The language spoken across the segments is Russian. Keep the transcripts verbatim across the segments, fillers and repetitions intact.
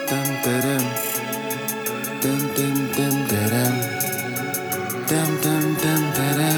Тем-терем, тем-тем-тем-терем, тем-тем-тем-терем.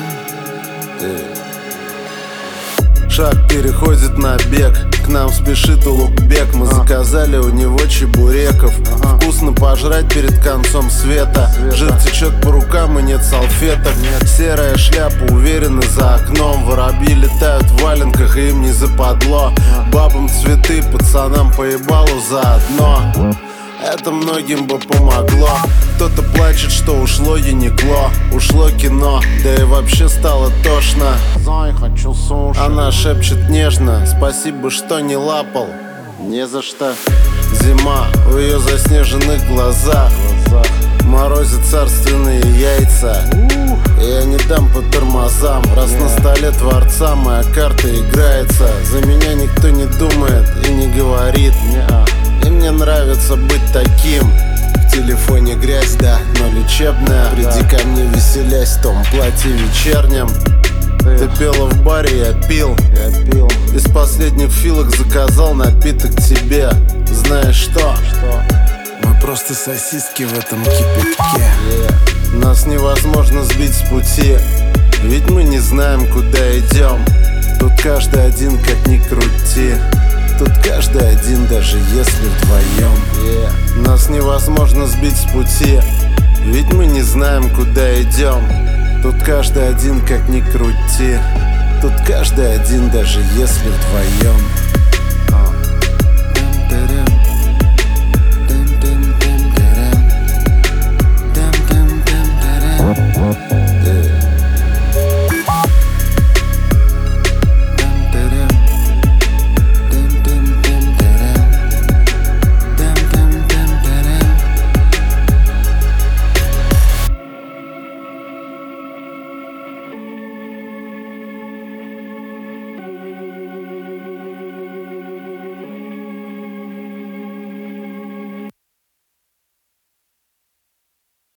Шаг переходит на бег, к нам спешит Улугбек. Мы заказали у него чебуреков. Вкусно пожрать перед концом света. Жир течет по рукам и нет салфеток. Серая шляпа уверенно за окном. Воробьи летают в валенках и им не западло. Бабам цветы, пацанам поебалу заодно. Это многим бы помогло. Кто-то плачет, что ушло Юникло, ушло кино, да и вообще стало тошно. Зай, хочу суши. Она шепчет нежно: спасибо, что не лапал. Не за что. Зима в ее заснеженных глазах, морозит царственные яйца. И я не дам по тормозам, раз на столе творца моя карта играется. За меня никто не думает и не говорит. И мне нравится быть таким. В телефоне грязь, да, но лечебная. Приди ко мне, веселясь в том платье вечернем. Ты пела в баре, я пил. Я пил. Из последних филок заказал напиток тебе. Знаешь что? Что? Мы просто сосиски в этом кипятке. Yeah. Нас невозможно сбить с пути, ведь мы не знаем, куда идем. Тут каждый один, как ни крути. Тут каждый один, даже если вдвоем. Yeah. Нас невозможно сбить с пути, ведь мы не знаем, куда идем. Тут каждый один, как ни крути. Тут каждый один, даже если вдвоем.